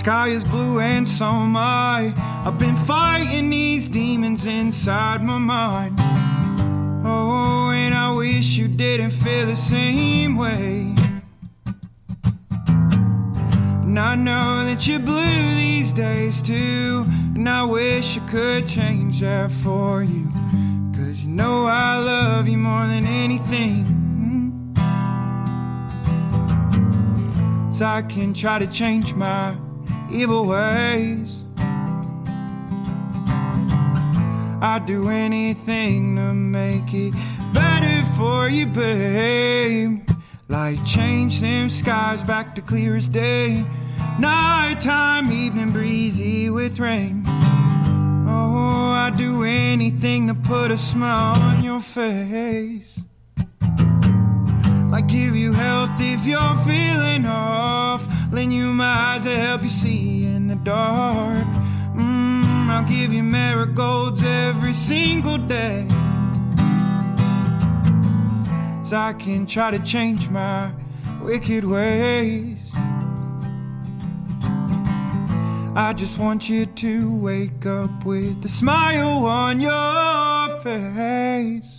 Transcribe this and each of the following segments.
sky is blue and so am I. I've been fighting these demons inside my mind. Oh, and I wish you didn't feel the same way. And I know that you're blue these days too, and I wish I could change that for you. 'Cause you know I love you more than anything. So I can try to change my evil ways. I'd do anything to make it better for you, babe. Like change them skies back to clear as day. Nighttime, evening breezy with rain. Oh, I'd do anything to put a smile on your face. Like give you health if you're feeling off. Lend you my eyes to help you see in the dark. I'll give you marigolds every single day. So I can try to change my wicked ways. I just want you to wake up with a smile on your face.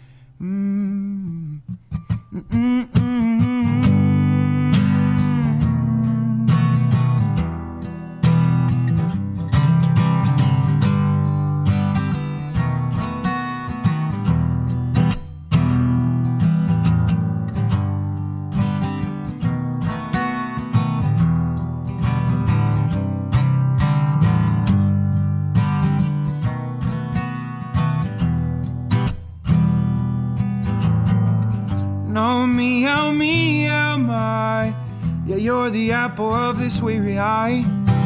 Oh, me, how am I? Yeah, you're the apple of this weary eye.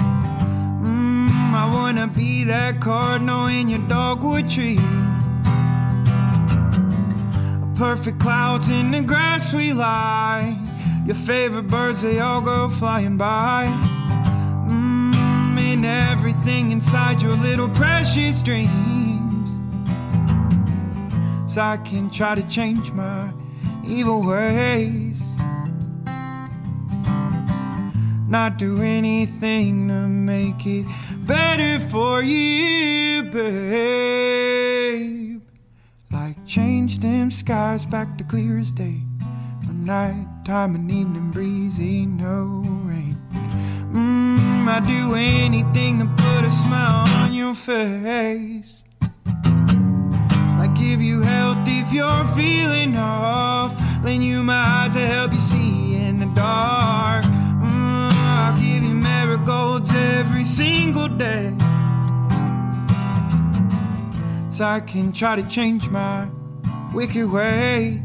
I wanna be that cardinal in your dogwood tree. Perfect clouds in the grass we lie. Your favorite birds, they all go flying by. And everything inside your little precious dreams. So I can try to change my evil ways. Not do anything to make it better for you, babe. Like change them skies back to clear as day. Nighttime and evening breezy, no rain. I'd do anything to put a smile on your face. Like give you health if you're feeling off. Lend you my eyes to help you see in the dark. I'll give you marigolds every single day. So I can try to change my wicked ways.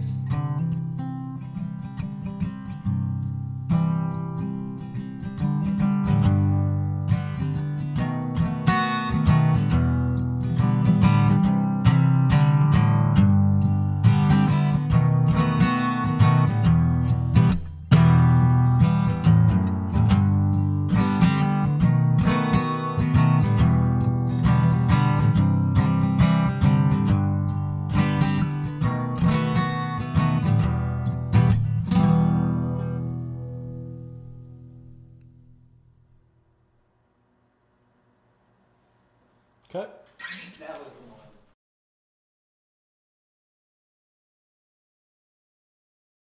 Cut. That was the one.